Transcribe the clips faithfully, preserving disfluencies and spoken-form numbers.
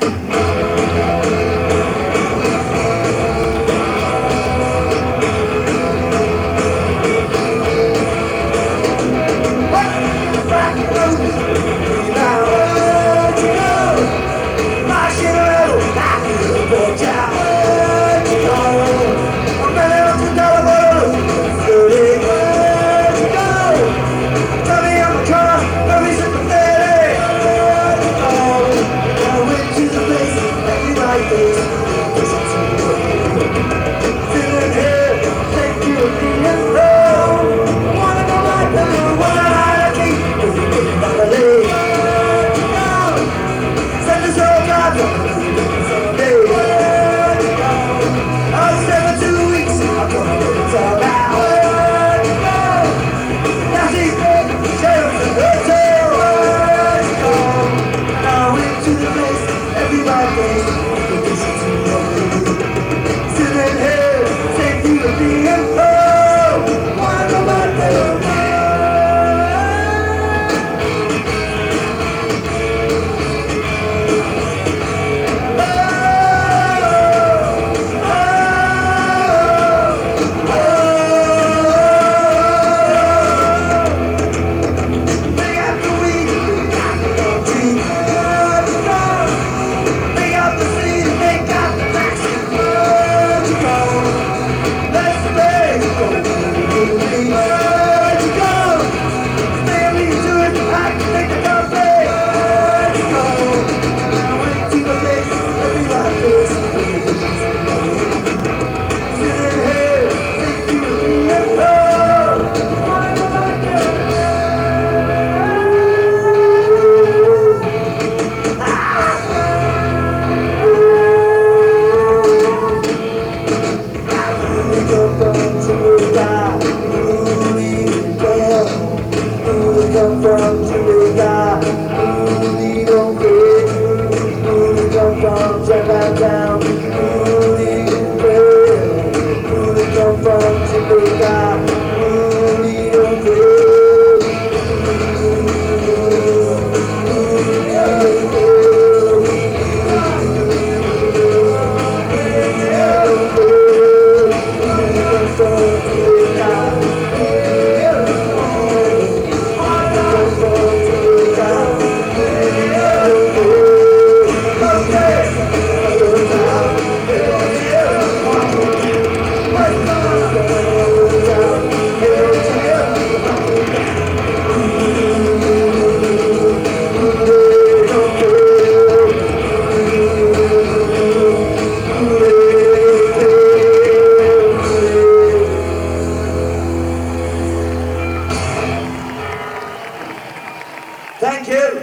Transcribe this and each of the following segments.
Thank you.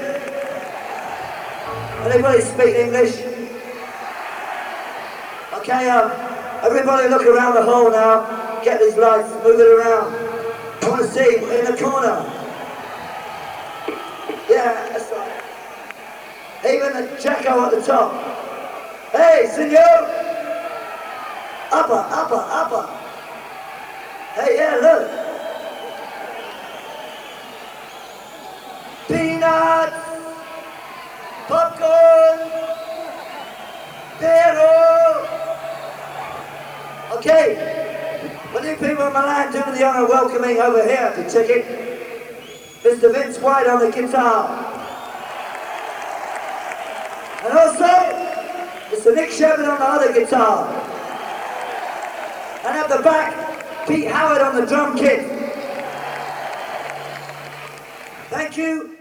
Anybody speak English? Okay, um, everybody look around the hall now. Get these lights, move it around. I want to see in the corner. Yeah, that's right. Even the Jacko at the top. Hey, senor! Upper, upper, upper. Hey, yeah, look. Peanuts, popcorn, pero. Okay, will you people in Milan do me the honour of welcoming over here the ticket, Mister Vince White on the guitar, and also Mister Nick Shepard on the other guitar, and at the back, Pete Howard on the drum kit. Thank you.